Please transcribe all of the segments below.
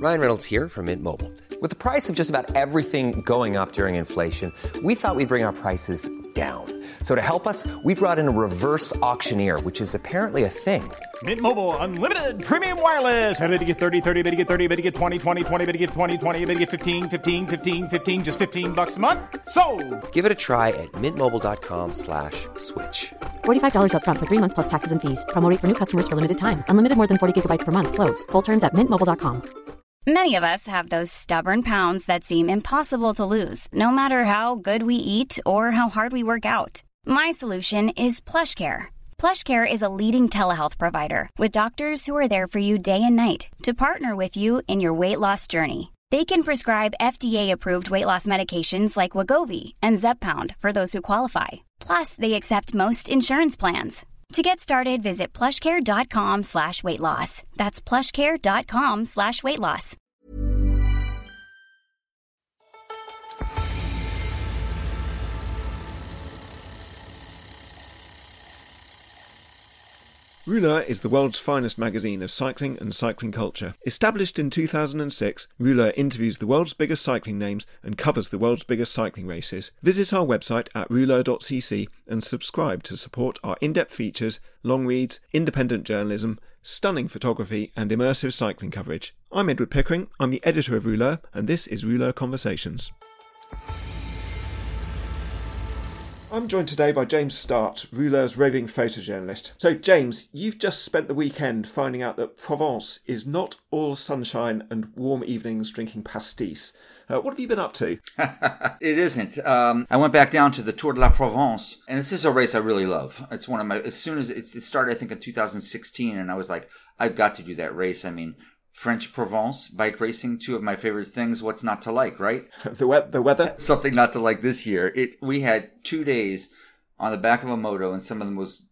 Ryan Reynolds here from Mint Mobile. With the price of just about everything going up during inflation, we thought we'd bring our prices down. So to help us, we brought in a reverse auctioneer, which is apparently a thing. Mint Mobile Unlimited Premium Wireless. How to get 30, 30, bit to get 30, bit to get 20, 20, 20, bit to get 20, 20, bit to get 15, 15, 15, 15, just $15 a month? Sold! Give it a try at mintmobile.com/switch. $45 up front for 3 months plus taxes and fees. Promo rate for new customers for limited time. Unlimited more than 40 gigabytes per month. Slows full terms at mintmobile.com. Many of us have those stubborn pounds that seem impossible to lose, no matter how good we eat or how hard we work out. My solution is PlushCare. PlushCare is a leading telehealth provider with doctors who are there for you day and night to partner with you in your weight loss journey. They can prescribe FDA-approved weight loss medications like Wegovy and Zepbound for those who qualify. Plus, they accept most insurance plans. To get started, visit plushcare.com/weightloss. That's plushcare.com/weightloss. Rouleur is the world's finest magazine of cycling and cycling culture. Established in 2006, Rouleur interviews the world's biggest cycling names and covers the world's biggest cycling races. Visit our website at rouleur.cc and subscribe to support our in-depth features, long reads, independent journalism, stunning photography and immersive cycling coverage. I'm Edward Pickering, I'm the editor of Rouleur, and this is Rouleur Conversations. I'm joined today by James Start, Rouleur's roving photojournalist. So, James, you've just spent the weekend finding out that Provence is not all sunshine and warm evenings drinking pastis. What have you been up to? It isn't. I went back down to the Tour de la Provence, and this is a race I really love. It's one of my, as soon as it started, I think in 2016, and I was like, I've got to do that race. I mean, French Provence, bike racing, two of my favorite things. What's not to like, right? The weather? Something not to like this year. We had 2 days on the back of a moto and some of the most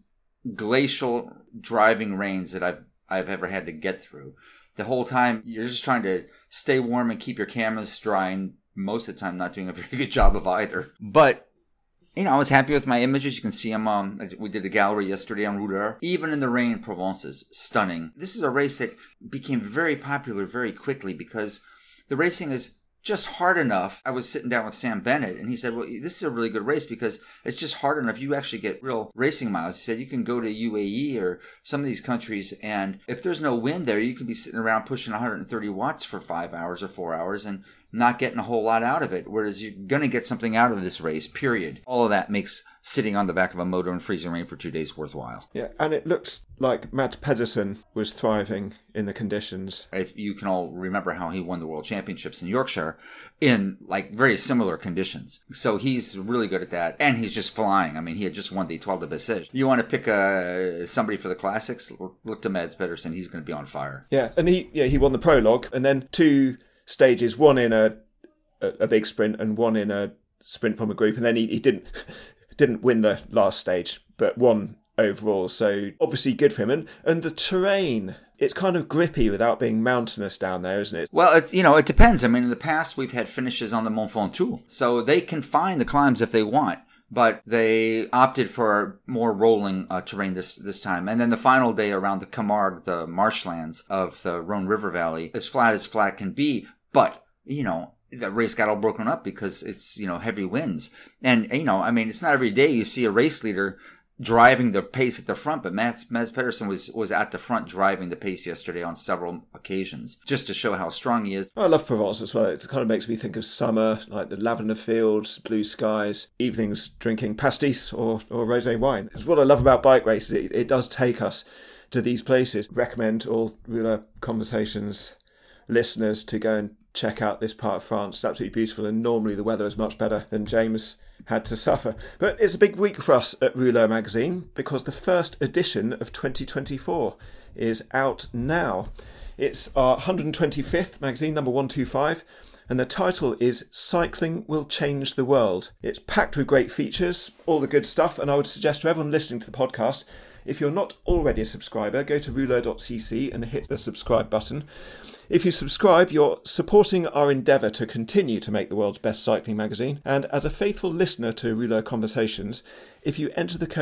glacial driving rains that I've ever had to get through. The whole time, you're just trying to stay warm and keep your cameras dry, and most of the time not doing a very good job of either. But you know, I was happy with my images. You can see them. We did a gallery yesterday on Rouleur. Even in the rain, Provence is stunning. This is a race that became very popular very quickly because the racing is just hard enough. I was sitting down with Sam Bennett, and he said, well, this is a really good race because it's just hard enough. You actually get real racing miles. He said, you can go to UAE or some of these countries, and if there's no wind there, you can be sitting around pushing 130 watts for 5 hours or 4 hours and not getting a whole lot out of it, whereas you're going to get something out of this race, period. All of that makes sitting on the back of a motor in freezing rain for 2 days worthwhile. Yeah, and it looks like Mads Pedersen was thriving in the conditions. If you can all remember how he won the World Championships in Yorkshire in like very similar conditions. So he's really good at that, and he's just flying. I mean, he had just won the Étoile de Bessèges. You want to pick somebody for the classics? Look to Mads Pedersen. He's going to be on fire. Yeah, and he won the prologue, and then 2 stages, one in a big sprint and one in a sprint from a group, and then he didn't win the last stage, but won overall. So obviously good for him. And the terrain, it's kind of grippy without being mountainous down there, isn't it? Well, it depends. I mean, in the past we've had finishes on the Mont Ventoux, so they can find the climbs if they want. But they opted for more rolling terrain this time. And then the final day around the Camargue, the marshlands of the Rhone River Valley, as flat can be. But, the race got all broken up because it's, heavy winds. And, it's not every day you see a race leader driving the pace at the front, but Mads Pedersen was at the front driving the pace yesterday on several occasions, just to show how strong he is. I love Provence as well. It kind of makes me think of summer, like the lavender fields, blue skies, evenings drinking pastis or rosé wine. It's what I love about bike races. It does take us to these places. Recommend all Rouleur Conversations listeners to go and check out this part of France. It's absolutely beautiful, and normally the weather is much better than James had to suffer. But it's a big week for us at Rouleur magazine because the first edition of 2024 is out now. It's our 125th magazine, number 125, and the title is Cycling Will Change the World. It's packed with great features, all the good stuff, and I would suggest to everyone listening to the podcast, if you're not already a subscriber, go to rouleur.cc and hit the subscribe button. If you subscribe, you're supporting our endeavour to continue to make the world's best cycling magazine. And as a faithful listener to Rouleur Conversations, if you enter the code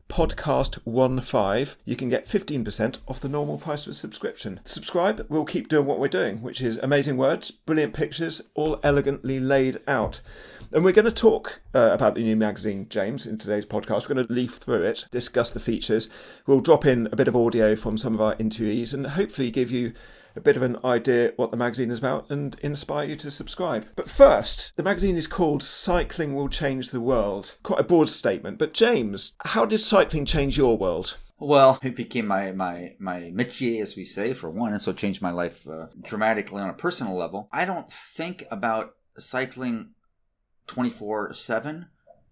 podcast15, you can get 15% off the normal price of a subscription. Subscribe, we'll keep doing what we're doing, which is amazing words, brilliant pictures, all elegantly laid out. And we're going to talk about the new magazine, James, in today's podcast. We're going to leaf through it, discuss the features. We'll drop in a bit of audio from some of our interviewees and hopefully give you a bit of an idea what the magazine is about and inspire you to subscribe. But first, the magazine is called Cycling Will Change the World. Quite a broad statement. But James, how did cycling change your world? Well, it became my métier, as we say, for one, and so it changed my life dramatically on a personal level. I don't think about cycling 24/7,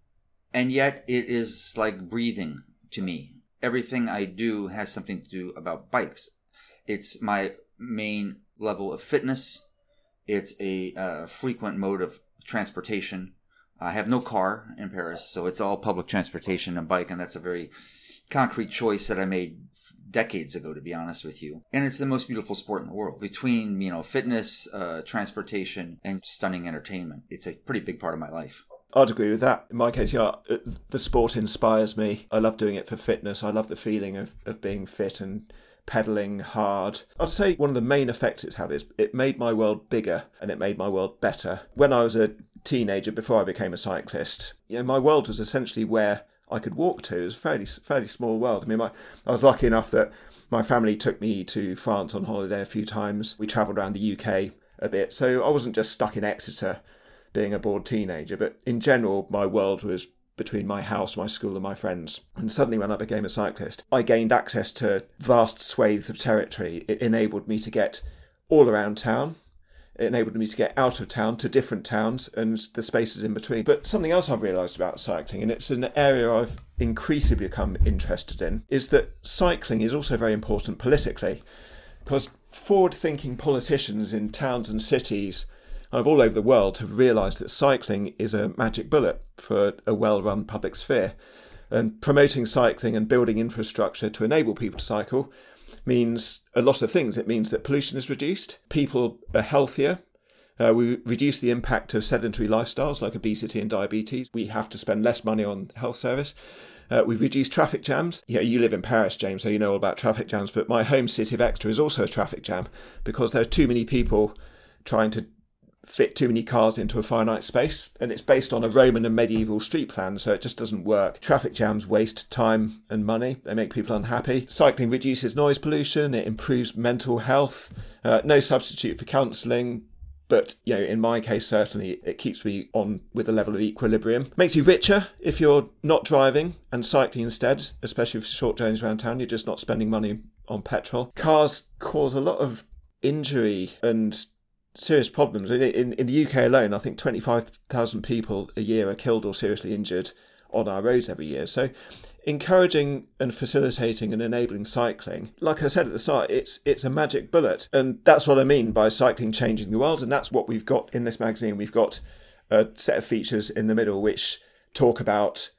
and yet it is like breathing to me. Everything I do has something to do about bikes. It's my main level of fitness. It's a frequent mode of transportation. I have no car in Paris, so it's all public transportation and bike, and that's a very concrete choice that I made decades ago, to be honest with you. And it's the most beautiful sport in the world. Between, fitness, transportation, and stunning entertainment, it's a pretty big part of my life. I'd agree with that. In my case, the sport inspires me. I love doing it for fitness. I love the feeling of being fit and pedalling hard. I'd say one of the main effects it's had is it made my world bigger and it made my world better. When I was a teenager, before I became a cyclist, my world was essentially where I could walk to. It was a fairly small world. I mean, I was lucky enough that my family took me to France on holiday a few times. We travelled around the UK a bit, so I wasn't just stuck in Exeter being a bored teenager, but in general, my world was between my house, my school and my friends. And suddenly when I became a cyclist, I gained access to vast swathes of territory. It enabled me to get all around town. It enabled me to get out of town to different towns and the spaces in between. But something else I've realised about cycling, and it's an area I've increasingly become interested in, is that cycling is also very important politically, because forward-thinking politicians in towns and cities all over the world have realised that cycling is a magic bullet for a well-run public sphere. And promoting cycling and building infrastructure to enable people to cycle means a lot of things. It means that pollution is reduced, people are healthier, we reduce the impact of sedentary lifestyles like obesity and diabetes. We have to spend less money on health service. We've reduced traffic jams. You live in Paris, James, so you know all about traffic jams, but my home city of Exeter is also a traffic jam because there are too many people trying to fit too many cars into a finite space, and it's based on a Roman and medieval street plan, so it just doesn't work. Traffic jams waste time and money. They make people unhappy. Cycling reduces noise pollution. It improves mental health. No substitute for counselling, but in my case, certainly it keeps me on with a level of equilibrium. Makes you richer if you're not driving and cycling instead, especially for short journeys around town. You're just not spending money on petrol. Cars cause a lot of injury and serious problems. In the UK alone, I think 25,000 people a year are killed or seriously injured on our roads every year. So encouraging and facilitating and enabling cycling, like I said at the start, it's a magic bullet. And that's what I mean by cycling changing the world. And that's what we've got in this magazine. We've got a set of features in the middle which talk about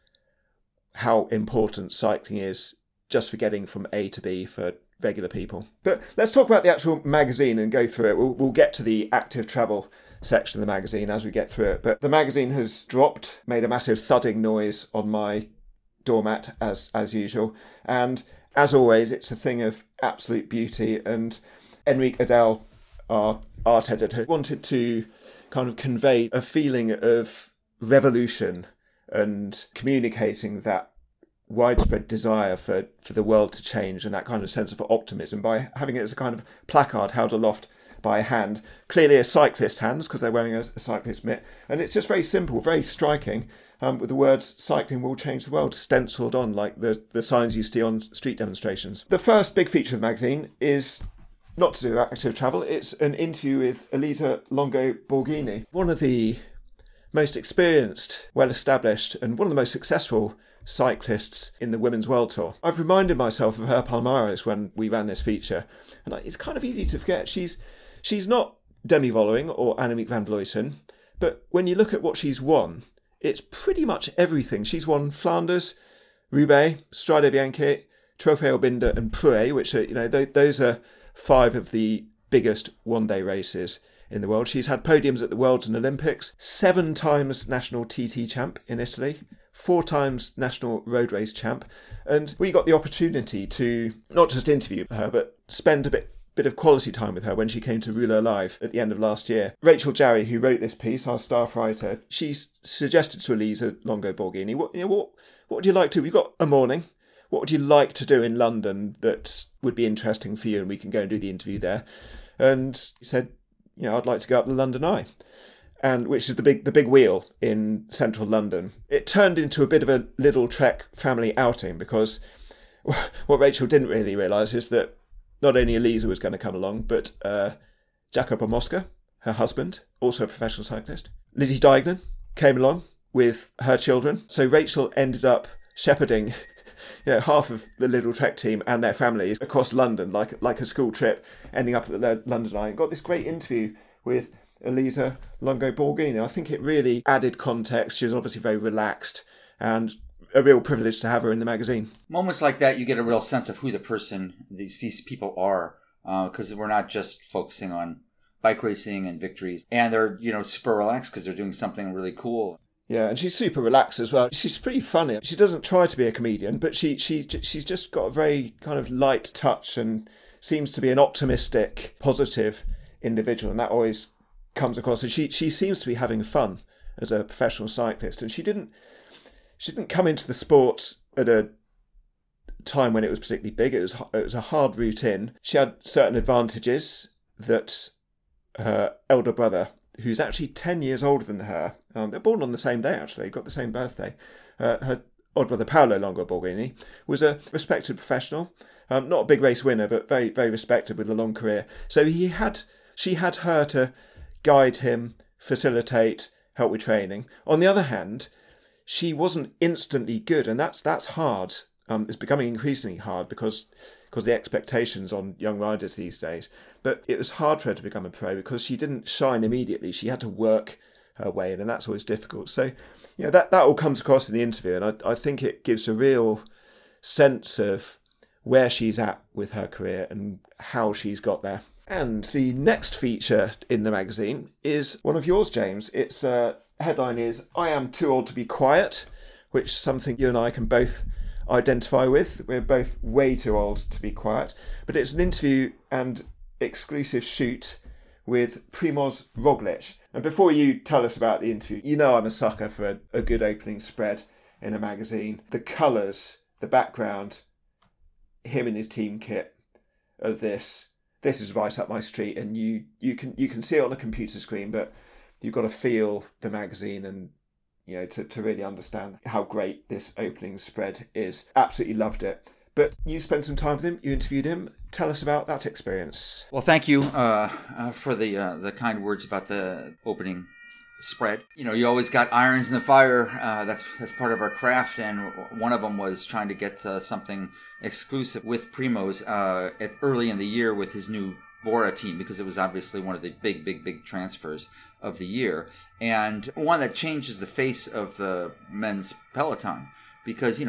how important cycling is just for getting from A to B for regular people. But let's talk about the actual magazine and go through it. We'll get to the active travel section of the magazine as we get through it. But the magazine has dropped, made a massive thudding noise on my doormat as usual. And as always, it's a thing of absolute beauty. And Enrique Adel, our art editor, wanted to kind of convey a feeling of revolution and communicating that widespread desire for the world to change and that kind of sense of optimism by having it as a kind of placard held aloft by a hand, clearly a cyclist's hands because they're wearing a cyclist mitt, and it's just very simple, very striking, with the words "cycling will change the world" stenciled on like the signs you see on street demonstrations. The first big feature of the magazine is not to do with active travel. It's an interview with Elisa Longo Borghini, one of the most experienced, well-established and one of the most successful cyclists in the Women's World Tour. I've reminded myself of her palmares when we ran this feature, and it's kind of easy to forget. She's not Demi Vollering or Annemiek van Vleuten, but when you look at what she's won, it's pretty much everything. She's won Flanders, Roubaix, Strade Bianche, Trofeo Binda and Plouay, which are, those are 5 of the biggest one-day races in the world. She's had podiums at the Worlds and Olympics, 7 times national TT champ in Italy, 4 times national road race champ, and we got the opportunity to not just interview her, but spend a bit of quality time with her when she came to Rouleur Live at the end of last year. Rachel Jarry, who wrote this piece, our staff writer, she suggested to Elisa Longo Borghini, what would you like to? We've got a morning. What would you like to do in London that would be interesting for you? And we can go and do the interview there. And he said, I'd like to go up the London Eye, and which is the big wheel in central London. It turned into a bit of a Little Trek family outing, because what Rachel didn't really realise is that not only Elisa was going to come along, but Jacopo Mosca, her husband, also a professional cyclist. Lizzie Deignan came along with her children. So Rachel ended up shepherding half of the Little Trek team and their families across London, like a school trip, ending up at the London Eye. And got this great interview with Elisa Longo Borghini. I think it really added context. She was obviously very relaxed, and a real privilege to have her in the magazine. Moments like that, you get a real sense of who these people are, because we're not just focusing on bike racing and victories, and they're super relaxed because they're doing something really cool. Yeah, and she's super relaxed as well. She's pretty funny. She doesn't try to be a comedian, but she's just got a very kind of light touch and seems to be an optimistic, positive individual, and that always comes across. And she seems to be having fun as a professional cyclist, and she didn't come into the sport at a time when it was particularly big. It was a hard route in. She had certain advantages that her elder brother, who's actually 10 years older than her, they're born on the same day actually, got the same birthday. Her older brother Paolo Longo Borghini was a respected professional, not a big race winner, but very, very respected with a long career. So she had her to guide him, facilitate, help with training. On the other hand, she wasn't instantly good, and that's hard. It's becoming increasingly hard because the expectations on young riders these days. But it was hard for her to become a pro because she didn't shine immediately. She had to work her way in, and that's always difficult. So, that all comes across in the interview, and I think it gives a real sense of where she's at with her career and how she's got there. And the next feature in the magazine is one of yours, James. Its headline is "I Am Too Old to Be Quiet," which is something you and I can both identify with. We're both way too old to be quiet. But it's an interview and exclusive shoot with Primoz Roglic. And before you tell us about the interview, I'm a sucker for a good opening spread in a magazine. The colours, the background, him in his team kit of this is right up my street. And you can see it on a computer screen, but you've got to feel the magazine and to really understand how great this opening spread is. Absolutely loved it. But you spent some time with him, you interviewed him. Tell us about that experience. Well, thank you for the kind words about the opening spread. You always got irons in the fire. That's part of our craft, and one of them was trying to get something exclusive with Primoz early in the year with his new Bora team, because it was obviously one of the big transfers of the year, and one that changes the face of the men's peloton, because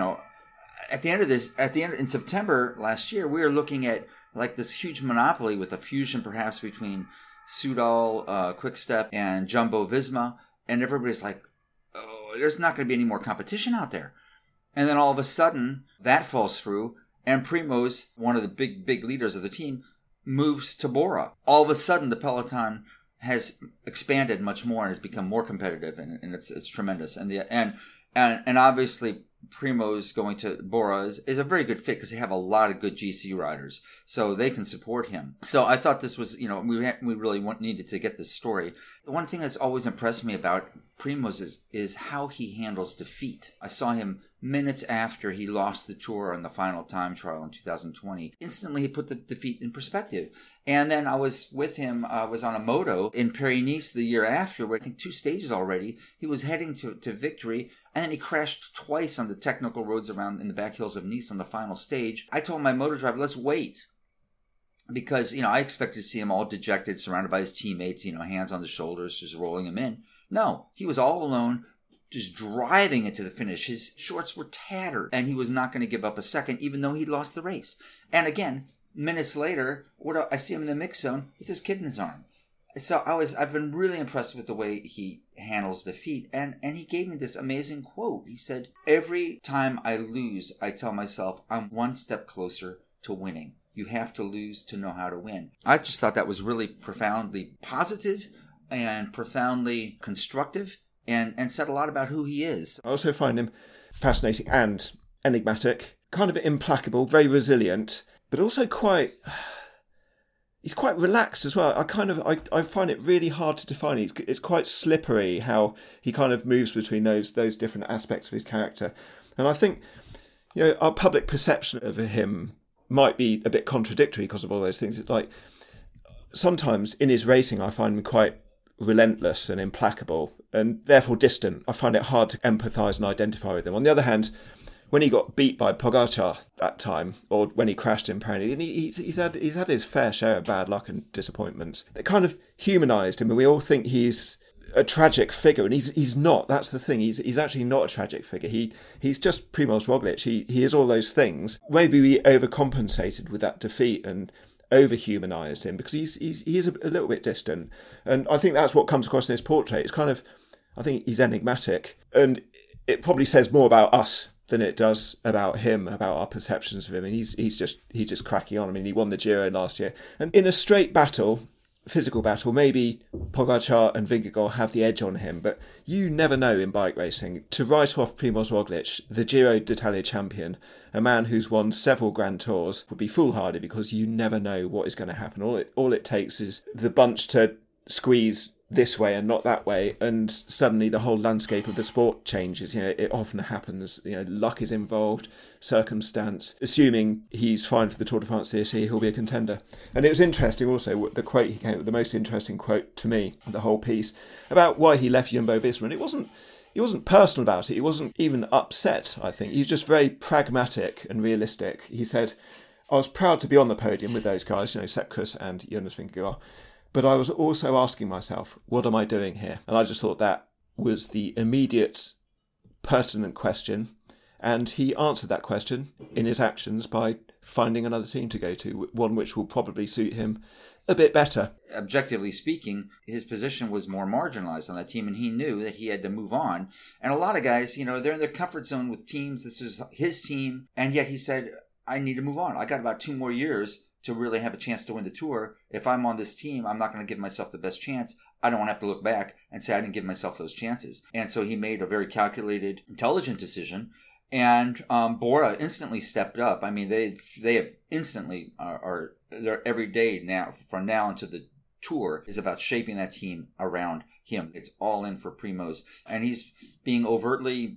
in September last year we were looking at like this huge monopoly with a fusion perhaps between Soudal, Quick-Step, and Jumbo Visma, and everybody's like, oh, there's not going to be any more competition out there. And then all of a sudden that falls through, and Primoz, one of the big leaders of the team, moves to Bora. All of a sudden the peloton has expanded much more and has become more competitive, and it's tremendous. And obviously Primoz going to Bora is a very good fit because they have a lot of good GC riders, so they can support him. So I thought this was, we really needed to get this story. The one thing that's always impressed me about Primoz is how he handles defeat. I saw him minutes after he lost the Tour on the final time trial in 2020. Instantly, he put the defeat in perspective. And then I was with him, I was on a moto in Paris-Nice the year after, where I think 2 stages already. He was heading to victory, and then he crashed twice on the technical roads around in the back hills of Nice on the final stage. I told my moto driver, let's wait. Because, I expected to see him all dejected, surrounded by his teammates, hands on the shoulders, just rolling him in. No, he was all alone, just driving it to the finish. His shorts were tattered, and he was not going to give up a second, even though he'd lost the race. And again, minutes later, I see him in the mix zone with his kid in his arm. So I've been really impressed with the way he handles defeat, and he gave me this amazing quote. He said, "Every time I lose, I tell myself I'm one step closer to winning. You have to lose to know how to win." I just thought that was really profoundly positive and profoundly constructive, and said a lot about who he is. I also find him fascinating and enigmatic, kind of implacable, very resilient, but also he's quite relaxed as well. I find it really hard to define. It's quite slippery how he kind of moves between those different aspects of his character. And I think, our public perception of him might be a bit contradictory because of all those things. It's like sometimes in his racing, I find him quite relentless and implacable and therefore distant. I find it hard to empathise and identify with him. On the other hand, when he got beat by Pogacar that time, or when he crashed in Paris, and he's had his fair share of bad luck and disappointments. It kind of humanised him, and we all think he's a tragic figure, and he's not. That's the thing. He's actually not a tragic figure. He's just Primož Roglic. He is all those things. Maybe we overcompensated with that defeat and over-humanised him because he is a little bit distant, and I think that's what comes across in this portrait. It's kind of, I think he's enigmatic, and it probably says more about us than it does about him, about our perceptions of him. And he's just cracking on. I mean, he won the Giro last year. And in a straight battle, physical battle, maybe Pogacar and Vingegaard have the edge on him, but you never know in bike racing. To write off Primož Roglic, the Giro d'Italia champion, a man who's won several Grand Tours, would be foolhardy because you never know what is going to happen. All it takes is the bunch to squeeze this way and not that way, and suddenly the whole landscape of the sport changes. It often happens. Luck is involved, circumstance. Assuming he's fine for the Tour de France this year, he'll be a contender. And it was interesting also the quote he came with, the most interesting quote to me, the whole piece about why he left Jumbo-Visma. And he wasn't personal about it. He wasn't even upset. I think he was just very pragmatic and realistic. He said, "I was proud to be on the podium with those guys, Sepp Kuss and Jonas Vingegaard. But I was also asking myself, what am I doing here?" And I just thought that was the immediate pertinent question. And he answered that question in his actions by finding another team to go to, one which will probably suit him a bit better. Objectively speaking, his position was more marginalized on that team, and he knew that he had to move on. And a lot of guys, they're in their comfort zone with teams. This is his team. And yet he said, I need to move on. I got about 2 more years to really have a chance to win the Tour. If I'm on this team, I'm not going to give myself the best chance. I don't want to have to look back and say I didn't give myself those chances. And so he made a very calculated, intelligent decision. And Bora instantly stepped up. I mean, they have instantly are every day now, from now into the Tour, is about shaping that team around him. It's all in for Primož. And he's being overtly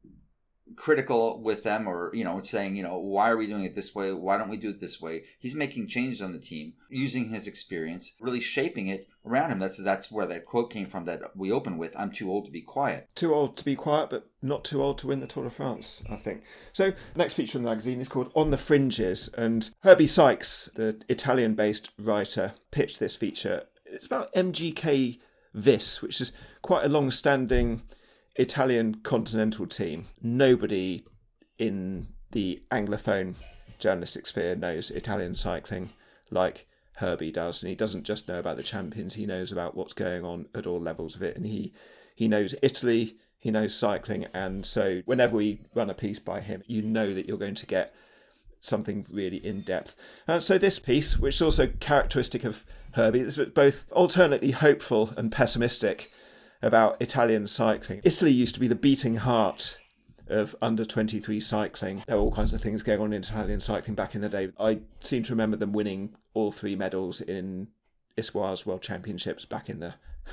critical with them, or saying, why are we doing it this way? Why don't we do it this way? He's making changes on the team, using his experience, really shaping it around him. That's where that quote came from that we opened with. I'm too old to be quiet. Too old to be quiet, but not too old to win the Tour de France, I think. So the next feature in the magazine is called On the Fringes, and Herbie Sykes, the Italian-based writer, pitched this feature. It's about MGK Vis, which is quite a long-standing Italian continental team. Nobody in the Anglophone journalistic sphere knows Italian cycling like Herbie does, and he doesn't just know about the champions, he knows about what's going on at all levels of it, and he knows Italy, he knows cycling, and so whenever we run a piece by him, you know that you're going to get something really in-depth. So this piece, which is also characteristic of Herbie, is both alternately hopeful and pessimistic about Italian cycling. Italy used to be the beating heart of under-23 cycling. There were all kinds of things going on in Italian cycling back in the day. I seem to remember them winning all 3 medals in Issoire's World Championships back in the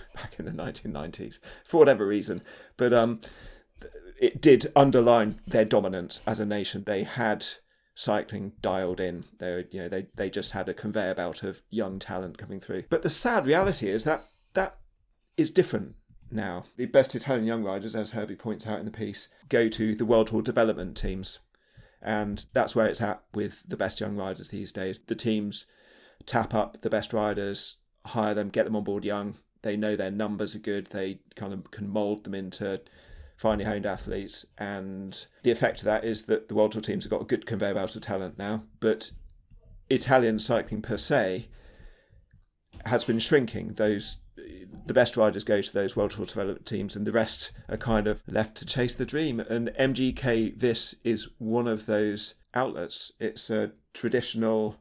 1990s, for whatever reason. But it did underline their dominance as a nation. They had cycling dialed in. They just had a conveyor belt of young talent coming through. But the sad reality is that is different now. The best Italian young riders, as Herbie points out in the piece, go to the World Tour development teams. And that's where it's at with the best young riders these days. The teams tap up the best riders, hire them, get them on board young. They know their numbers are good. They kind of can mould them into finely honed athletes. And the effect of that is that the World Tour teams have got a good conveyor belt of talent now. But Italian cycling per se has been shrinking. The best riders go to those World Tour development teams, and the rest are kind of left to chase the dream. And MGK Vis is one of those outlets. It's a traditional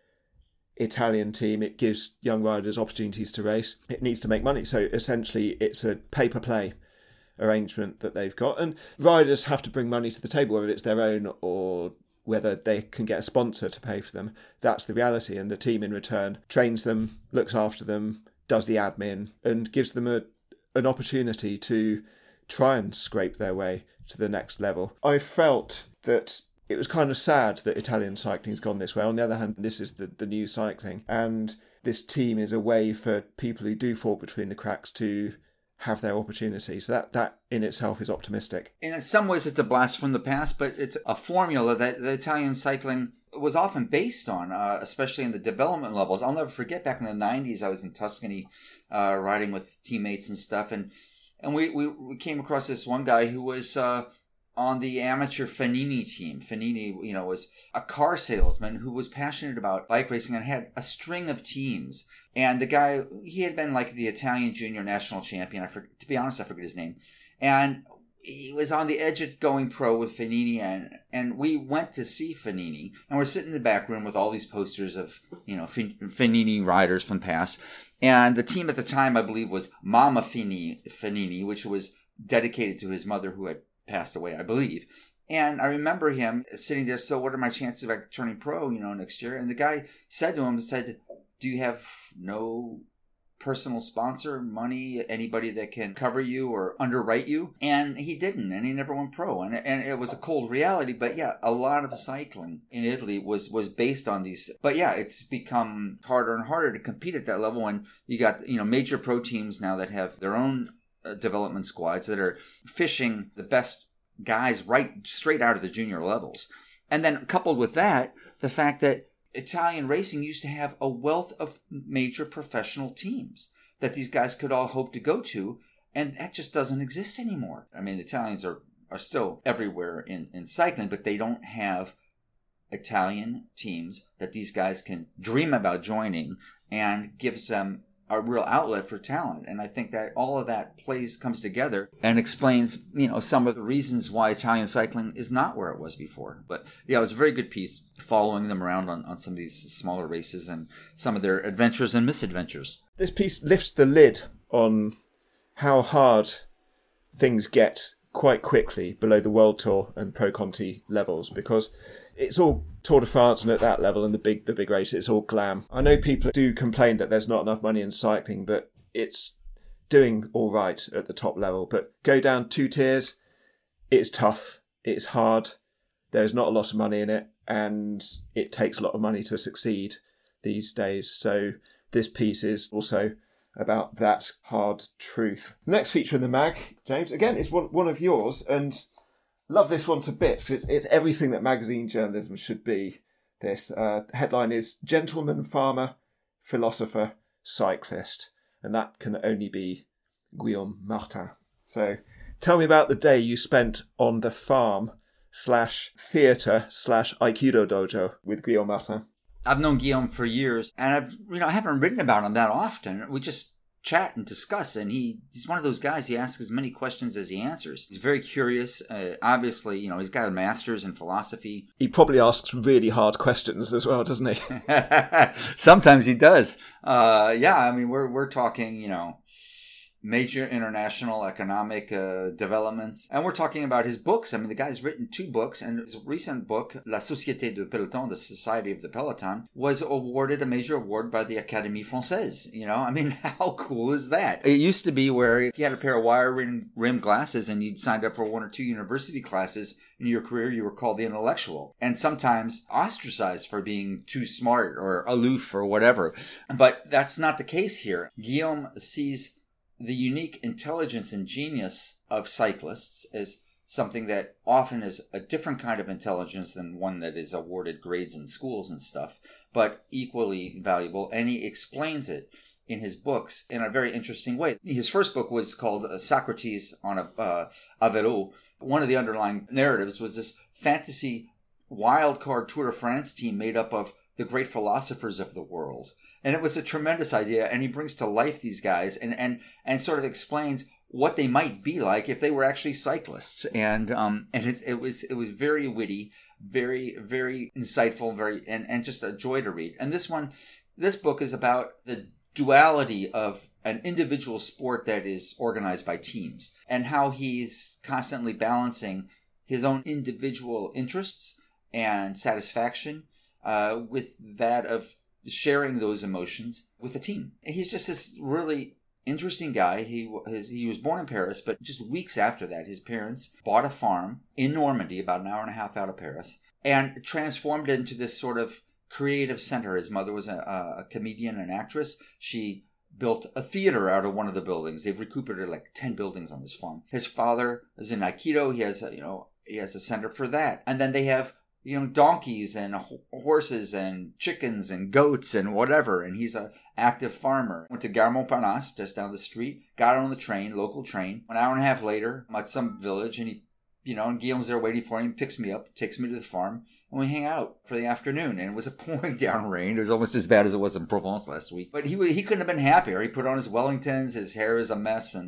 Italian team. It gives young riders opportunities to race. It needs to make money. So essentially it's a pay-per-play arrangement that they've got. And riders have to bring money to the table, whether it's their own or whether they can get a sponsor to pay for them. That's the reality. And the team in return trains them, looks after them, does the admin, and gives them an opportunity to try and scrape their way to the next level. I felt that it was kind of sad that Italian cycling's gone this way. On the other hand, this is the new cycling, and this team is a way for people who do fall between the cracks to have their opportunities. So that in itself is optimistic. And in some ways it's a blast from the past, but it's a formula that the Italian cycling was often based on, especially in the development levels. I'll never forget back in the 90s, I was in Tuscany riding with teammates and stuff, and we came across this one guy who was on the amateur Fanini team. Fanini, was a car salesman who was passionate about bike racing and had a string of teams. And the guy, he had been like the Italian junior national champion. To be honest, I forget his name. And he was on the edge of going pro with Fanini, and we went to see Fanini, and we're sitting in the back room with all these posters of, Fanini riders from past. And the team at the time, I believe, was Mama Fanini, which was dedicated to his mother who had passed away, I believe. And I remember him sitting there, so what are my chances of turning pro, next year? And the guy said to him, do you have no personal sponsor, money, anybody that can cover you or underwrite you? And he didn't, and he never went pro. And it was a cold reality, but yeah, a lot of the cycling in Italy was based on these. But yeah, it's become harder and harder to compete at that level, and you got, major pro teams now that have their own development squads that are fishing the best guys right straight out of the junior levels. And then coupled with that, the fact that Italian racing used to have a wealth of major professional teams that these guys could all hope to go to, and that just doesn't exist anymore. I mean, the Italians are still everywhere in cycling, but they don't have Italian teams that these guys can dream about joining and gives them a real outlet for talent. And I think that all of that comes together and explains, some of the reasons why Italian cycling is not where it was before. But yeah, it was a very good piece following them around on some of these smaller races and some of their adventures and misadventures. This piece lifts the lid on how hard things get quite quickly below the World Tour and Pro Conti levels, because it's all Tour de France, and at that level and the big race, it's all glam. I know people do complain that there's not enough money in cycling, but it's doing all right at the top level. But go down 2 tiers, it's tough, it's hard, there's not a lot of money in it, and it takes a lot of money to succeed these days. So this piece is also about that hard truth. Next feature in the mag, James, again, is one of yours, and love this one to bits because it's everything that magazine journalism should be. This headline is Gentleman, Farmer, Philosopher, Cyclist, and that can only be Guillaume Martin. So tell me about the day you spent on the farm /theatre /Aikido dojo with Guillaume Martin. I've known Guillaume for years, and I haven't written about him that often. We just chat and discuss, and he's one of those guys. He asks as many questions as he answers. He's very curious. Obviously, he's got a master's in philosophy. He probably asks really hard questions as well, doesn't he? Sometimes he does. We're talking, major international economic developments. And we're talking about his books. I mean, the guy's written 2 books, and his recent book, La Société du Peloton, The Society of the Peloton, was awarded a major award by the Académie Française. How cool is that? It used to be where if you had a pair of wire-rimmed glasses and you'd signed up for 1 or 2 university classes in your career, you were called the intellectual, and sometimes ostracized for being too smart or aloof or whatever. But that's not the case here. Guillaume sees the unique intelligence and genius of cyclists as something that often is a different kind of intelligence than one that is awarded grades in schools and stuff, but equally valuable. And he explains it in his books in a very interesting way. His first book was called Socrates on a vélo. One of the underlying narratives was this fantasy wildcard Tour de France team made up of the great philosophers of the world. And it was a tremendous idea. And he brings to life these guys and sort of explains what they might be like if they were actually cyclists. And it was very witty, very, very insightful, and just a joy to read. And this book is about the duality of an individual sport that is organized by teams and how he's constantly balancing his own individual interests and satisfaction with that of sharing those emotions with the team. He's just this really interesting guy. He was born in Paris, but just weeks after that, his parents bought a farm in Normandy, about an hour and a half out of Paris, and transformed it into this sort of creative center. His mother was a comedian and actress. She built a theater out of one of the buildings. They've recuperated like 10 buildings on this farm. His father is in Aikido. He has a center for that. And then they have, donkeys and horses and chickens and goats and whatever. And he's an active farmer. Went to Gare Montparnasse, just down the street, got on the train, local train. An hour and a half later, I'm at some village, and and Guillaume's there waiting for him, picks me up, takes me to the farm, and we hang out for the afternoon. And it was a pouring down rain. It was almost as bad as it was in Provence last week. But he couldn't have been happier. He put on his Wellingtons, his hair is a mess, and,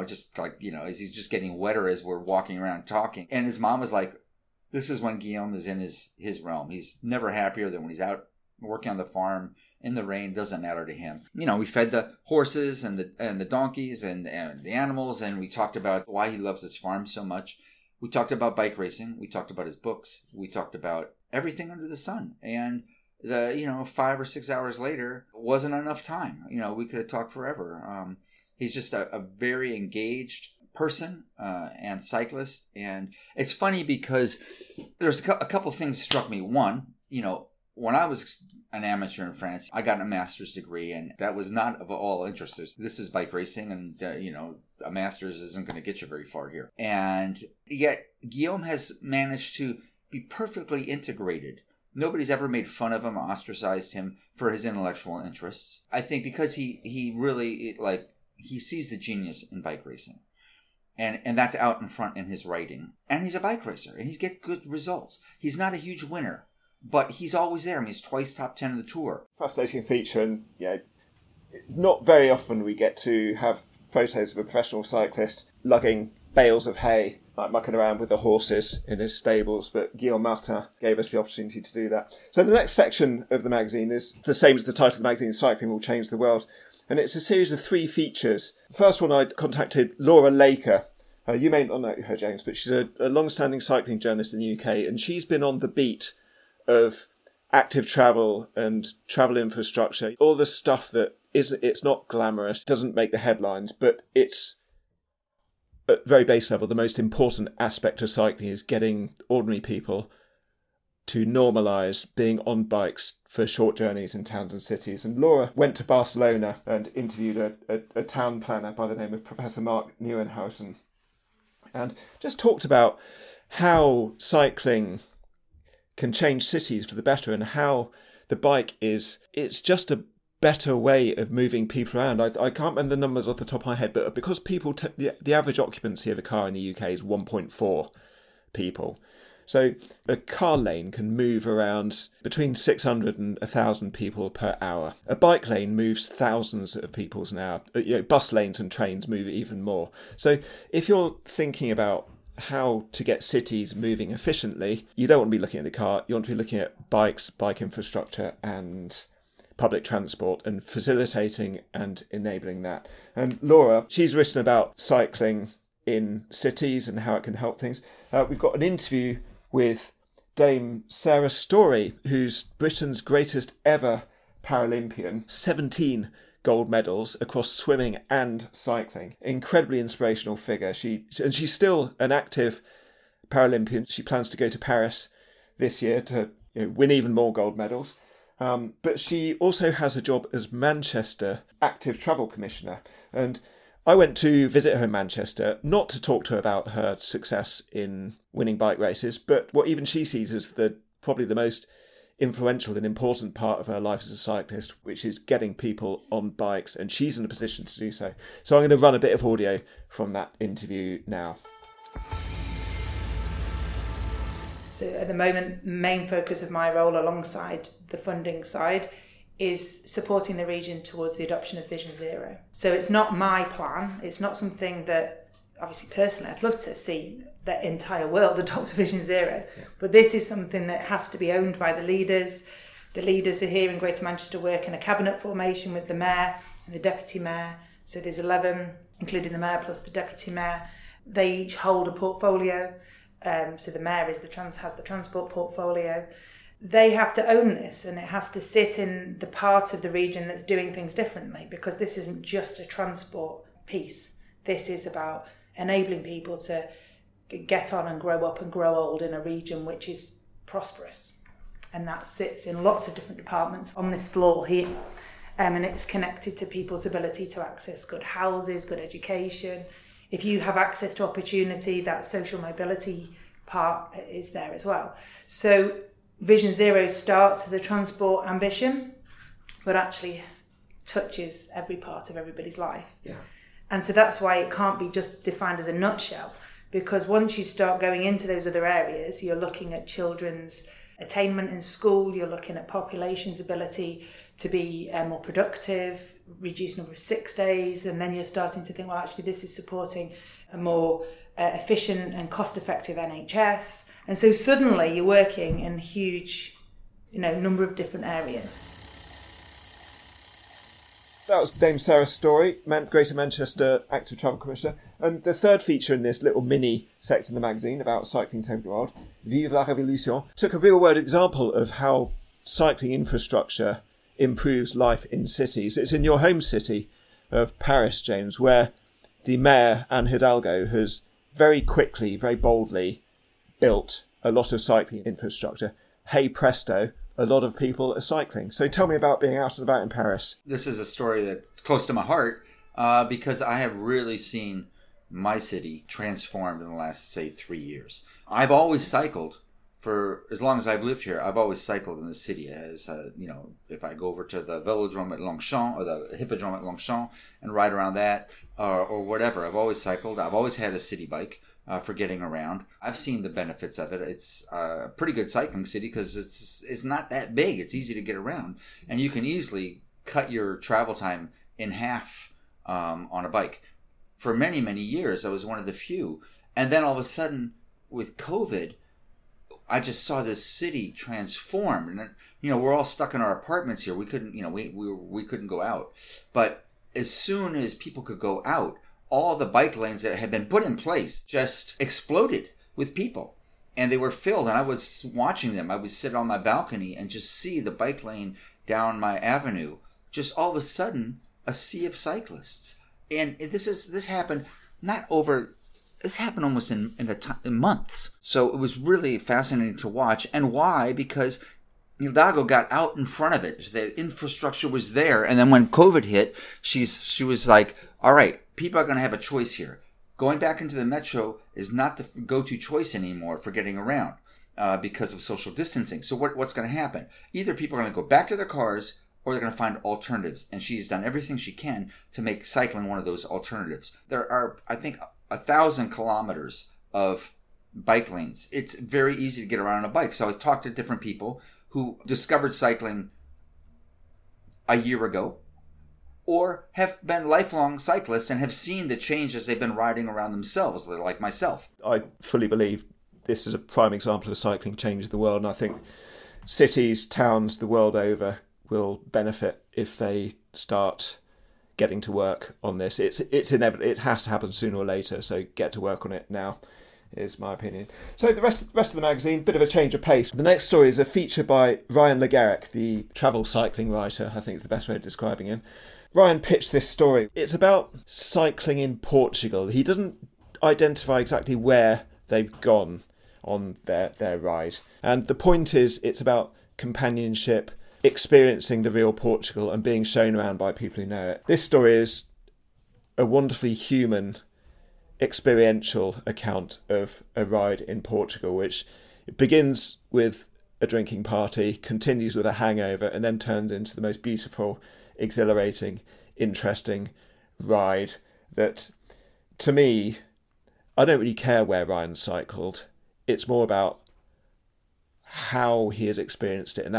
he's just getting wetter as we're walking around talking. And his mom was like, this is when Guillaume is in his realm. He's never happier than when he's out working on the farm in the rain. Doesn't matter to him. We fed the horses and the donkeys and the animals, and we talked about why he loves his farm so much. We talked about bike racing. We talked about his books. We talked about everything under the sun. And 5 or 6 hours later wasn't enough time. We could have talked forever. He's just a very engaged person and cyclist. And it's funny because there's a couple things struck me. One, when I was an amateur in France, I got a master's degree, and that was not of all interest. This is bike racing, and a master's isn't going to get you very far here. And yet Guillaume has managed to be perfectly integrated. Nobody's ever made fun of him or ostracized him for his intellectual interests. I think because he really he sees the genius in bike racing. And that's out in front in his writing. And he's a bike racer, and he gets good results. He's not a huge winner, but he's always there. He's twice top 10 of the Tour. Fascinating feature, and not very often we get to have photos of a professional cyclist lugging bales of hay, like mucking around with the horses in his stables, but Guillaume Martin gave us the opportunity to do that. So the next section of the magazine is the same as the title of the magazine, Cycling Will Change the World, and it's a series of 3 features. The first one, I contacted Laura Laker. You may not know her, James, but she's a long-standing cycling journalist in the UK, and she's been on the beat of active travel and travel infrastructure, all the stuff that it's not glamorous, doesn't make the headlines, but it's at very base level, the most important aspect of cycling is getting ordinary people to normalise being on bikes for short journeys in towns and cities. And Laura went to Barcelona and interviewed a town planner by the name of Professor Mark Nieuwenhuizen, and just talked about how cycling can change cities for the better, and how the bike it's just a better way of moving people around. I can't remember the numbers off the top of my head, but because people the average occupancy of a car in the UK is 1.4 people. So a car lane can move around between 600 and 1,000 people per hour. A bike lane moves thousands of people an hour. Bus lanes and trains move even more. So if you're thinking about how to get cities moving efficiently, you don't want to be looking at the car. You want to be looking at bikes, bike infrastructure, and public transport, and facilitating and enabling that. And Laura, she's written about cycling in cities and how it can help things. We've got an interview with Dame Sarah Storey, who's Britain's greatest ever Paralympian, 17 gold medals across swimming and cycling. Incredibly inspirational figure. She's still an active Paralympian. She plans to go to Paris this year to win even more gold medals. But she also has a job as Manchester Active Travel Commissioner. And I went to visit her in Manchester, not to talk to her about her success in winning bike races, but what even she sees as probably the most influential and important part of her life as a cyclist, which is getting people on bikes, and she's in a position to do so. So I'm going to run a bit of audio from that interview now. So at the moment, the main focus of my role alongside the funding side is supporting the region towards the adoption of Vision Zero. So it's not my plan. It's not something that, obviously personally, I'd love to see the entire world adopt Vision Zero. Yeah. But this is something that has to be owned by the leaders. The leaders are here in Greater Manchester, work in a cabinet formation with the mayor and the deputy mayor. So there's 11, including the mayor plus the deputy mayor. They each hold a portfolio. So the mayor has the transport portfolio. They have to own this, and it has to sit in the part of the region that's doing things differently, because this isn't just a transport piece. This is about enabling people to get on and grow up and grow old in a region which is prosperous. And that sits in lots of different departments on this floor here. And it's connected to people's ability to access good houses, good education. If you have access to opportunity, that social mobility part is there as well. So Vision Zero starts as a transport ambition, but actually touches every part of everybody's life. Yeah. And so that's why it can't be just defined as a nutshell, because once you start going into those other areas, you're looking at children's attainment in school, you're looking at population's ability to be more productive, reduce number of sick days, and then you're starting to think, well, actually this is supporting a more efficient and cost-effective NHS. And so suddenly you're working in a huge, number of different areas. That was Dame Sarah Story, Greater Manchester Active Travel Commissioner. And the third feature in this little mini section of the magazine about cycling to the world, Vive la Révolution, took a real-world example of how cycling infrastructure improves life in cities. It's in your home city of Paris, James, where the mayor, Anne Hidalgo, has very quickly, very boldly built a lot of cycling infrastructure. Hey presto, a lot of people are cycling. So tell me about being out and about in Paris. This is a story that's close to my heart because I have really seen my city transformed in the last, say, 3 years. I've always cycled. For as long as I've lived here, I've always cycled in the city. As if I go over to the Velodrome at Longchamp or the Hippodrome at Longchamp and ride around that or whatever, I've always cycled. I've always had a city bike for getting around. I've seen the benefits of it. It's a pretty good cycling city because it's not that big. It's easy to get around, and you can easily cut your travel time in half on a bike. For many, many years, I was one of the few, and then all of a sudden, with COVID, I just saw this city transform, and we're all stuck in our apartments here. We couldn't, we couldn't go out. But as soon as people could go out, all the bike lanes that had been put in place just exploded with people, and they were filled. And I was watching them. I would sit on my balcony and just see the bike lane down my avenue. Just all of a sudden, a sea of cyclists, and this happened not over. This happened almost in months. So it was really fascinating to watch. And why? Because Hidalgo got out in front of it. The infrastructure was there. And then when COVID hit, she was like, all right, people are going to have a choice here. Going back into the metro is not the go-to choice anymore for getting around because of social distancing. So what's going to happen? Either people are going to go back to their cars or they're going to find alternatives. And she's done everything she can to make cycling one of those alternatives. There are, I think, 1,000 kilometers of bike lanes. It's very easy to get around on a bike. So I talked to different people who discovered cycling a year ago or have been lifelong cyclists and have seen the changes they've been riding around themselves, like myself. I fully believe this is a prime example of cycling changes the world, and I think cities, towns the world over will benefit if they start getting to work on this. It's inevitable. It has to happen sooner or later, so get to work on it now, is my opinion. So the rest of the magazine, bit of a change of pace. The next story is a feature by Ryan Le Garrec, the travel cycling writer. I think is the best way of describing him. Ryan pitched this story. It's about cycling in Portugal. He doesn't identify exactly where they've gone on their ride. And the point is, it's about companionship, experiencing the real Portugal and being shown around by people who know it. This story is a wonderfully human, experiential account of a ride in Portugal, which begins with a drinking party, continues with a hangover, and then turns into the most beautiful, exhilarating, interesting ride that, to me, I don't really care where Ryan cycled. It's more about how he has experienced it, and that's what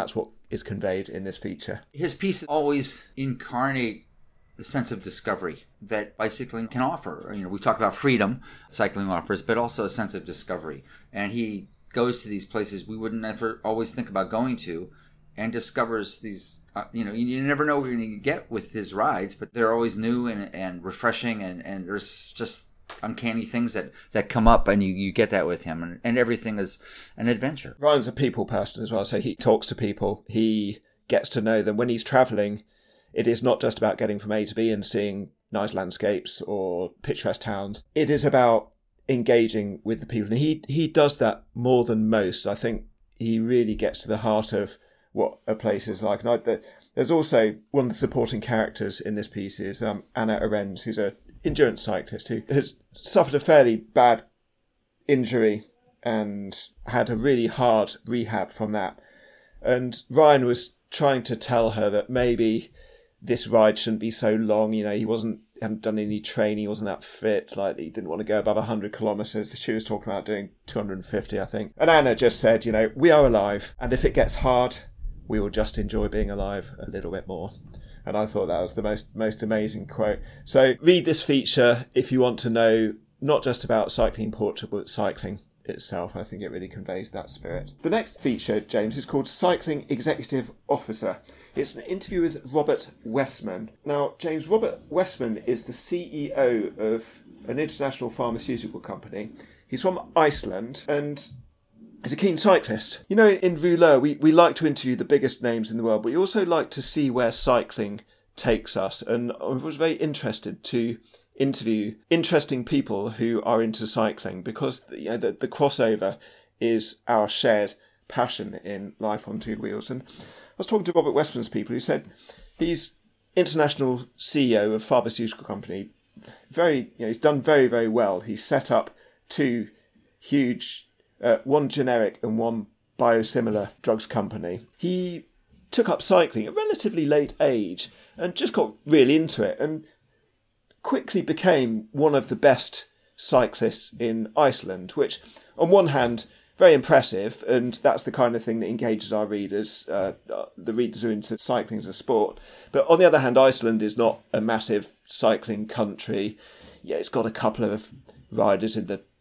is conveyed in this feature. His pieces always incarnate the sense of discovery that bicycling can offer. You know, we've talked about freedom cycling offers, but also a sense of discovery. And he goes to these places we wouldn't ever always think about going to, and discovers these, you never know what you're going to get with his rides, but they're always new and refreshing, and there's just uncanny things that come up, and you get that with him, and everything is an adventure. Ryan's a people person as well, so he talks to people, he gets to know them. When he's travelling, it is not just about getting from A to B and seeing nice landscapes or picturesque towns. It is about engaging with the people, and he does that more than most. I think he really gets to the heart of what a place is like. And there's also one of the supporting characters in this piece is Anna Arenz, who's an endurance cyclist who has suffered a fairly bad injury and had a really hard rehab from that. And Ryan was trying to tell her that maybe this ride shouldn't be so long. You know, he hadn't done any training, he wasn't that fit, like he didn't want to go above 100 kilometres. She was talking about doing 250, I think. And Anna just said, you know, we are alive, and if it gets hard, we will just enjoy being alive a little bit more. And I thought that was the most amazing quote. So read this feature if you want to know not just about cycling in Portugal, but cycling itself. I think it really conveys that spirit. The next feature, James, is called Cycling Executive Officer. It's an interview with Robert Westman. Now, James, Robert Westman is the CEO of an international pharmaceutical company. He's from Iceland and is a keen cyclist. You know, in Rouleur, we like to interview the biggest names in the world, but we also like to see where cycling takes us. And I was very interested to interview interesting people who are into cycling, because the crossover is our shared passion in life on two wheels. And I was talking to Robert Westman's people who said he's international CEO of a pharmaceutical company. He's done very, very well. He's set up two huge, one generic and one biosimilar drugs company. He took up cycling at a relatively late age and just got really into it, and quickly became one of the best cyclists in Iceland, which on one hand, very impressive, and that's the kind of thing that engages our readers. The readers are into cycling as a sport. But on the other hand, Iceland is not a massive cycling country. Yeah, it's got a couple of riders in the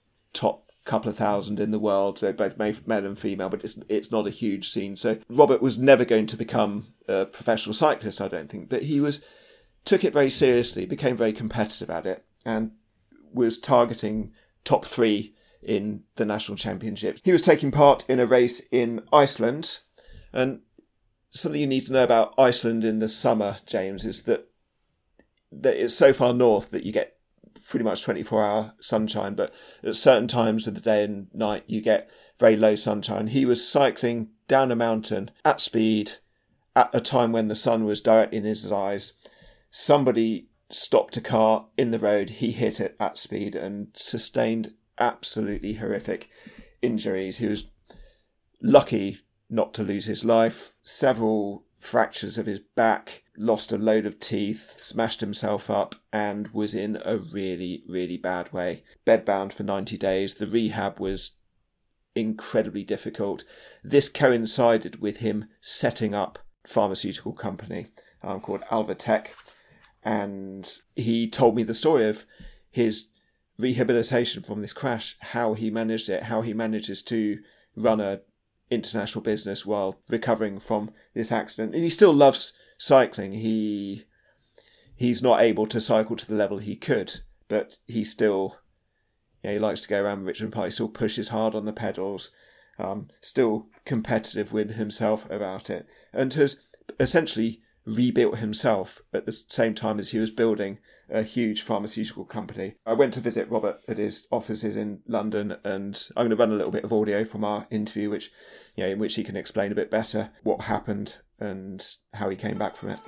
top couple of thousand in the world, so both male and female, but it's not a huge scene. So Robert was never going to become a professional cyclist, I don't think, but he took it very seriously, became very competitive at it, and was targeting top 3 in the national championships. He was taking part in a race in Iceland, and something you need to know about Iceland in the summer, James, is that it's so far north that you get pretty much 24-hour sunshine, but at certain times of the day and night you get very low sunshine. He was cycling down a mountain at speed at a time when the sun was directly in his eyes. Somebody stopped a car in the road, he hit it at speed and sustained absolutely horrific injuries. He was lucky not to lose his life. Several fractures of his back, lost a load of teeth, smashed himself up, and was in a really, really bad way. Bedbound for 90 days. The rehab was incredibly difficult. This coincided with him setting up a pharmaceutical company called Alvotech. And he told me the story of his rehabilitation from this crash, how he managed it, how he manages to run a international business while recovering from this accident. And he still loves cycling. He's not able to cycle to the level he could, but he still, he likes to go around Richmond Park. He still pushes hard on the pedals, still competitive with himself about it, and has essentially rebuilt himself at the same time as he was building a huge pharmaceutical company. I went to visit Robert at his offices in London, and I'm going to run a little bit of audio from our interview, which, in which he can explain a bit better what happened and how he came back from it.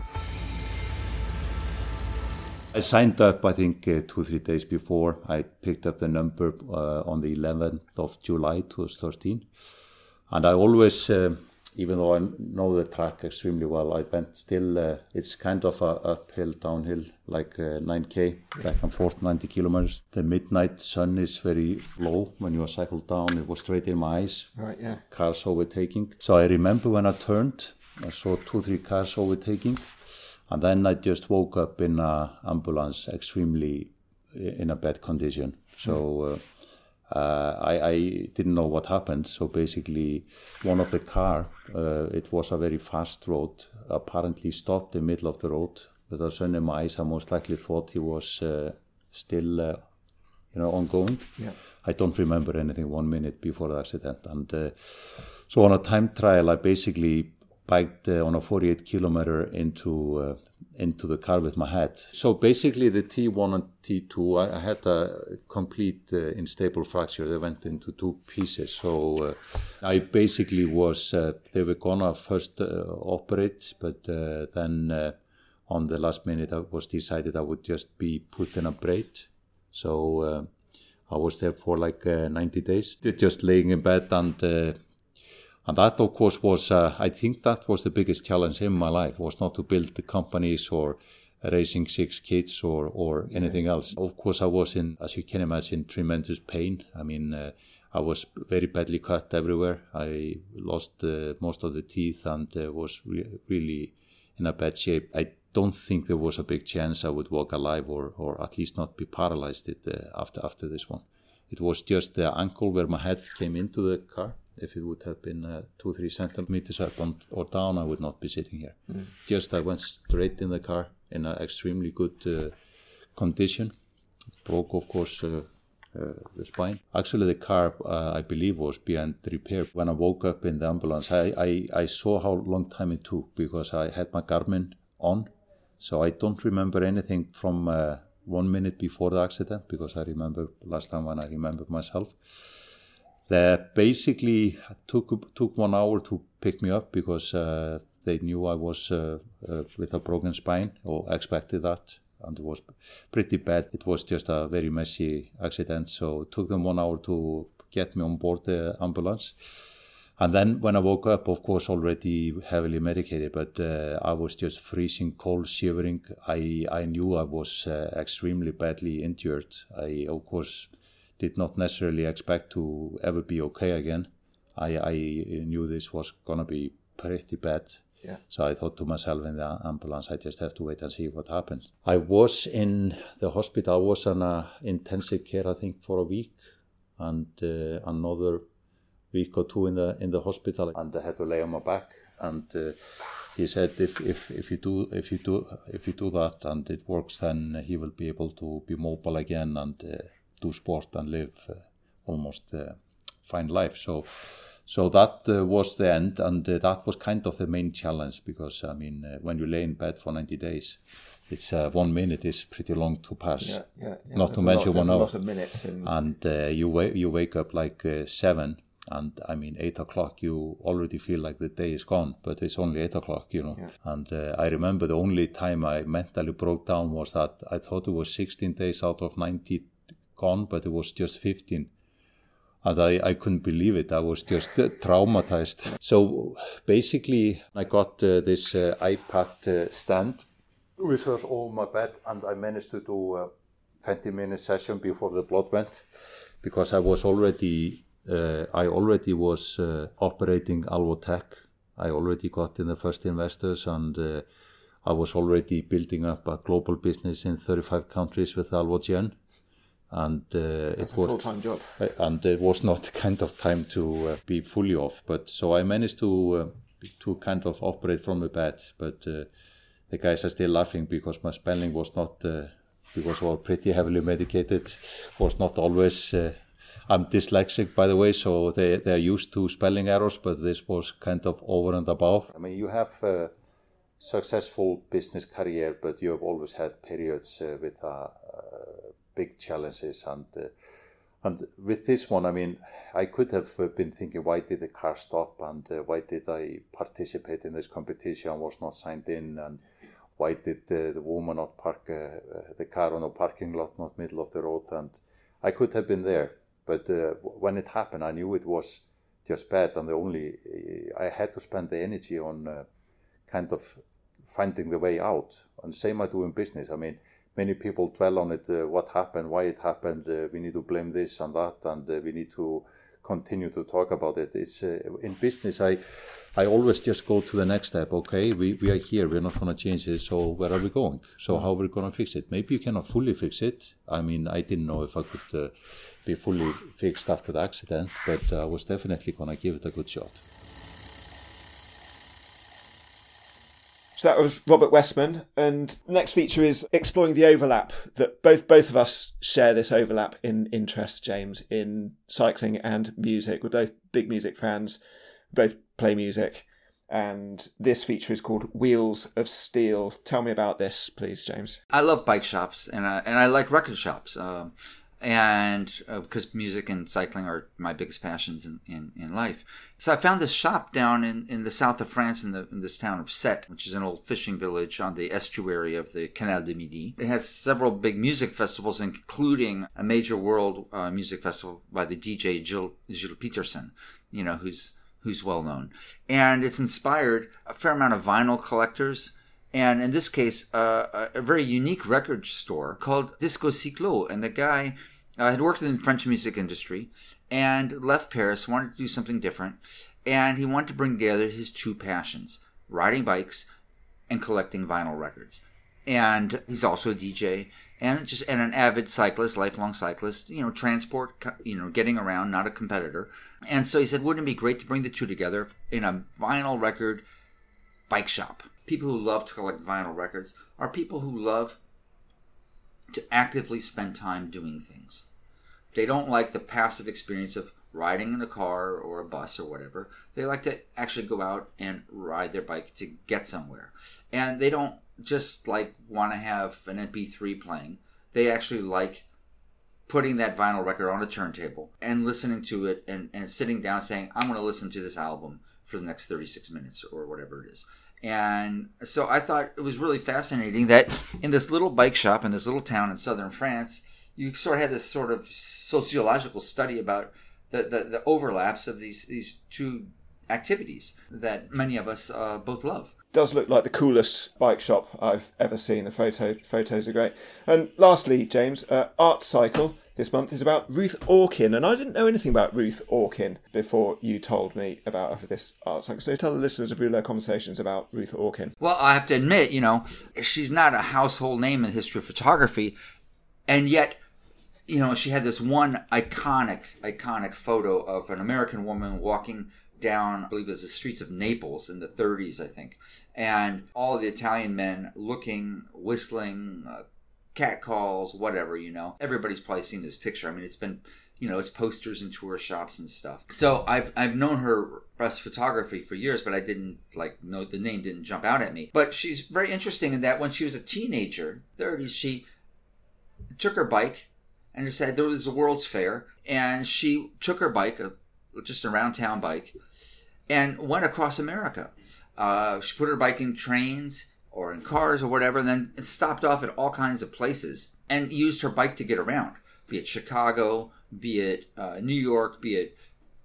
I signed up, I think, 2-3 days before. I picked up the number on the 11th of July 2013. And I always, even though I know the track extremely well, I went still, it's kind of a uphill, downhill, like 9K, back and forth, 90 kilometers. The midnight sun is very low when you cycle down. It was straight in my eyes. Right, yeah. Cars overtaking. So I remember when I turned I saw 2-3 cars overtaking. And then I just woke up in an ambulance extremely in a bad condition. So I didn't know what happened. So basically one of the car, it was a very fast road, apparently stopped in the middle of the road. With a sun in my eyes, I most likely thought he was still ongoing. Yeah. I don't remember anything 1 minute before the accident. And so on a time trial, I basically biked on a 48 kilometer into the car with my head. So basically the T1 and T2, I had a complete unstable fracture. They went into 2 pieces. So I basically was, they were gonna first operate, but then on the last minute I was decided I would just be put in a brace. So I was there for like 90 days, just laying in bed, and that, of course, was, I think that was the biggest challenge in my life, was not to build the companies or raising 6 kids or anything else. Of course, I was in, as you can imagine, tremendous pain. I mean, I was very badly cut everywhere. I lost most of the teeth and was really in a bad shape. I don't think there was a big chance I would walk alive or at least not be paralyzed after this one. It was just the ankle where my head came into the car. If it would have been 2-3 centimeters up or down, I would not be sitting here. Just I went straight in the car in an extremely good condition. Broke, of course, the spine. Actually, the car, I believe, was beyond repair. When I woke up in the ambulance, I saw how long time it took because I had my Garmin on. So I don't remember anything from 1 minute before the accident, because I remember last time when I remembered myself. They basically took 1 hour to pick me up because they knew I was with a broken spine, or expected that, and it was pretty bad. It was just a very messy accident, so it took them 1 hour to get me on board the ambulance. And then when I woke up, of course, already heavily medicated, but I was just freezing cold, shivering. I knew I was extremely badly injured. I, of course, did not necessarily expect to ever be okay again. I knew this was going to be pretty bad. Yeah. So I thought to myself in the ambulance, I just have to wait and see what happens. I was in the hospital. I was on intensive care, I think, for a week, and another week or 2 in the hospital, and I had to lay on my back. And he said, if you do that and it works, then he will be able to be mobile again and do sport and live almost fine life. So that was the end, and that was kind of the main challenge, because I mean, when you lay in bed for 90 days, it's 1 minute is pretty long to pass. Yeah. Not to mention 1 hour. There's a lot of minutes. And you wake up like 7, and I mean 8 o'clock. You already feel like the day is gone, but it's only 8 o'clock, Yeah. And I remember the only time I mentally broke down was that I thought it was 16 days out of 90 gone, but it was just 15. And I couldn't believe it. I was just traumatized. So basically, I got this iPad stand, which was over my bed, and I managed to do a 20-minute session before the blood went, because I was already was operating Alvotech. I already got in the first investors, and I was already building up a global business in 35 countries with Alvogen. And That's a full-time job. And it was not kind of time to be fully off. But so I managed to kind of operate from the bed. But the guys are still laughing because my spelling was not, because I was pretty heavily medicated, was not always. I'm dyslexic, by the way, so they are used to spelling errors, but this was kind of over and above. I mean, you have a successful business career, but you have always had periods with big challenges, and with this one, I mean, I could have been thinking, why did the car stop, and why did I participate in this competition? I was not signed in, and why did the woman not park the car on a parking lot, not middle of the road? And I could have been there, but when it happened, I knew it was just bad, and I had to spend the energy on kind of finding the way out. And same I do in business. I mean, many people dwell on it, what happened, why it happened, we need to blame this and that, and we need to continue to talk about it. It's in business. I always just go to the next step. Okay, we are here. We're not going to change it. So where are we going? So how are we going to fix it? Maybe you cannot fully fix it. I mean, I didn't know if I could be fully fixed after the accident, but I was definitely going to give it a good shot. So that was Robert Westman, and the next feature is exploring the overlap that both of us share. This overlap in interest, James, in cycling and music. We're both big music fans, we both play music, and this feature is called Wheels of Steel. Tell me about this, please, James. I love bike shops, and I like record shops. And because music and cycling are my biggest passions in life. So I found this shop down in the south of France in this town of Sète, which is an old fishing village on the estuary of the Canal du Midi. It has several big music festivals, including a major world music festival by the DJ Gilles Peterson, who's well known. And it's inspired a fair amount of vinyl collectors, and in this case, a very unique record store called Disco Cyclo. And the guy had worked in the French music industry and left Paris, wanted to do something different. And he wanted to bring together his two passions, riding bikes and collecting vinyl records. And he's also a DJ and an avid cyclist, lifelong cyclist, transport, getting around, not a competitor. And so he said, wouldn't it be great to bring the two together in a vinyl record bike shop? People who love to collect vinyl records are people who love to actively spend time doing things. They don't like the passive experience of riding in a car or a bus or whatever. They like to actually go out and ride their bike to get somewhere. And they don't just want to have an MP3 playing. They actually like putting that vinyl record on a turntable and listening to it and sitting down saying, I'm going to listen to this album for the next 36 minutes or whatever it is. And so I thought it was really fascinating that in this little bike shop in this little town in southern France, you sort of had this sort of sociological study about the overlaps of these two activities that many of us both love. Does look like the coolest bike shop I've ever seen. The photos are great. And lastly, James, Art Cycle this month is about Ruth Orkin, and I didn't know anything about Ruth Orkin before you told me about her for this Art Cycle. So tell the listeners of Real Conversations about Ruth Orkin. Well, I have to admit, she's not a household name in the history of photography, and yet, she had this one iconic photo of an American woman walking down, I believe it was the streets of Naples in the 30s, I think, and all the Italian men looking, whistling, catcalls, whatever, Everybody's probably seen this picture. I mean, it's been, it's posters in tour shops and stuff. So I've known her press photography for years, but I didn't know, the name didn't jump out at me. But she's very interesting in that when she was a teenager, 30s, she took her bike and decided there was a World's Fair, and she took her bike, just a round town bike, and went across America. She put her bike in trains or in cars or whatever, and then stopped off at all kinds of places and used her bike to get around, be it Chicago, be it New York, be it,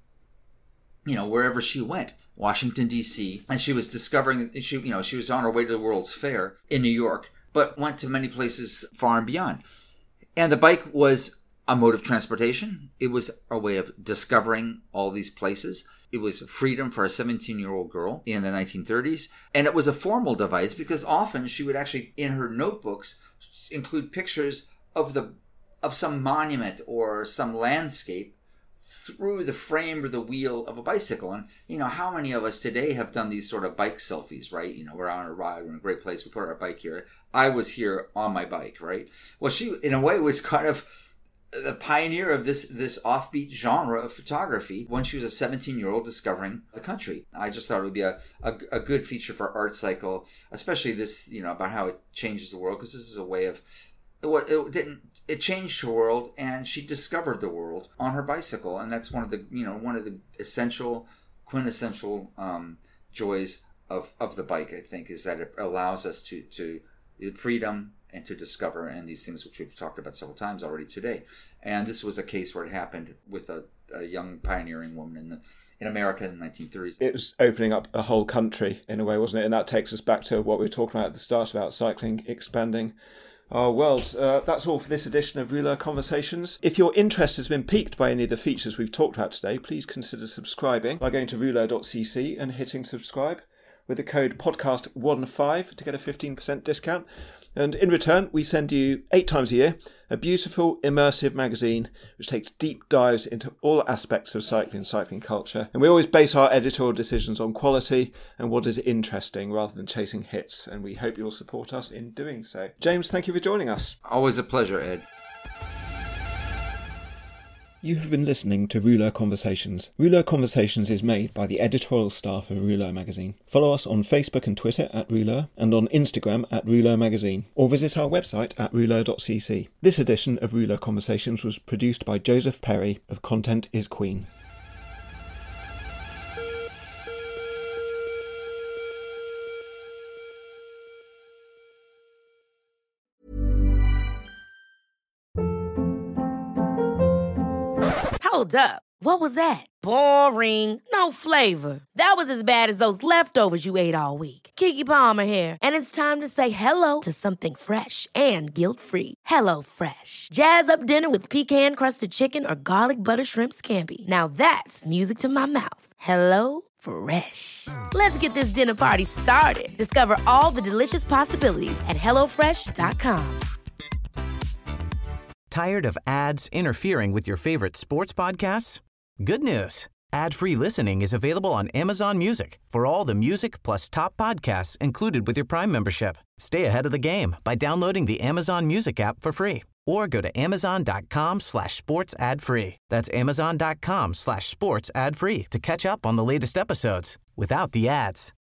wherever she went, Washington, D.C. And she was discovering, she was on her way to the World's Fair in New York, but went to many places far and beyond. And the bike was a mode of transportation. It was a way of discovering all these places. It was freedom for a 17-year-old girl in the 1930s. And it was a formal device because often she would actually, in her notebooks, include pictures of some monument or some landscape through the frame or the wheel of a bicycle. And, how many of us today have done these sort of bike selfies, right? We're on a ride, we're in a great place, we put our bike here. I was here on my bike, right? Well, she, in a way, was kind of the pioneer of this offbeat genre of photography when she was a 17-year-old discovering the country. I just thought it would be a good feature for Art Cycle, especially this, about how it changes the world, because this is a way of, it changed her world, and she discovered the world on her bicycle, and that's one of the essential, quintessential joys of the bike, I think, is that it allows us to freedom and to discover, and these things which we've talked about several times already today. And this was a case where it happened with a young pioneering woman in America in the 1930s. It was opening up a whole country in a way, wasn't it? And that takes us back to what we were talking about at the start about cycling expanding our world. That's all for this edition of Rouleur Conversations. If your interest has been piqued by any of the features we've talked about today, please consider subscribing by going to rouleur.cc and hitting subscribe with the code podcast15 to get a 15% discount. And in return, we send you 8 times a year a beautiful, immersive magazine which takes deep dives into all aspects of cycling culture. And we always base our editorial decisions on quality and what is interesting rather than chasing hits. And we hope you'll support us in doing so. James, thank you for joining us. Always a pleasure, Ed. You have been listening to Rouleur Conversations. Rouleur Conversations is made by the editorial staff of Rouleur Magazine. Follow us on Facebook and Twitter at Rouleur and on Instagram at Rouleur Magazine, or visit our website at rouleur.cc. This edition of Rouleur Conversations was produced by Joseph Perry of Content is Queen. Hold up. What was that? Boring. No flavor. That was as bad as those leftovers you ate all week. Keke Palmer here, and it's time to say hello to something fresh and guilt-free. Hello Fresh. Jazz up dinner with pecan-crusted chicken or garlic butter shrimp scampi. Now that's music to my mouth. Hello Fresh. Let's get this dinner party started. Discover all the delicious possibilities at hellofresh.com. Tired of ads interfering with your favorite sports podcasts? Good news. Ad-free listening is available on Amazon Music for all the music plus top podcasts included with your Prime membership. Stay ahead of the game by downloading the Amazon Music app for free or go to amazon.com/sports ad free. That's amazon.com/sports ad free to catch up on the latest episodes without the ads.